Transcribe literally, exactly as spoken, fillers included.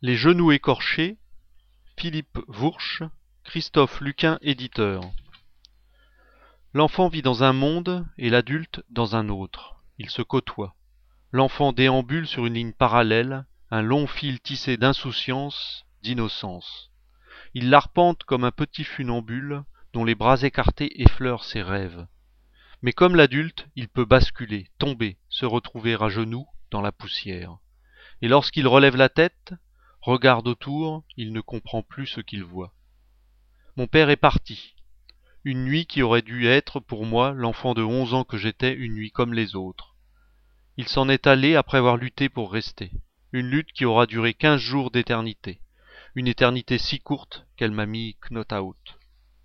Les genoux écorchés, Philippe Vourche, Christophe Luquin, éditeur. L'enfant vit dans un monde et l'adulte dans un autre. Ils se côtoient. L'enfant déambule sur une ligne parallèle, un long fil tissé d'insouciance, d'innocence. Il l'arpente comme un petit funambule dont les bras écartés effleurent ses rêves. Mais comme l'adulte, il peut basculer, tomber, se retrouver à genoux dans la poussière. Et lorsqu'il relève la tête, regarde autour, il ne comprend plus ce qu'il voit. Mon père est parti. Une nuit qui aurait dû être pour moi, l'enfant de onze ans que j'étais, une nuit comme les autres. Il s'en est allé après avoir lutté pour rester. Une lutte qui aura duré quinze jours d'éternité. Une éternité si courte qu'elle m'a mis knock-out.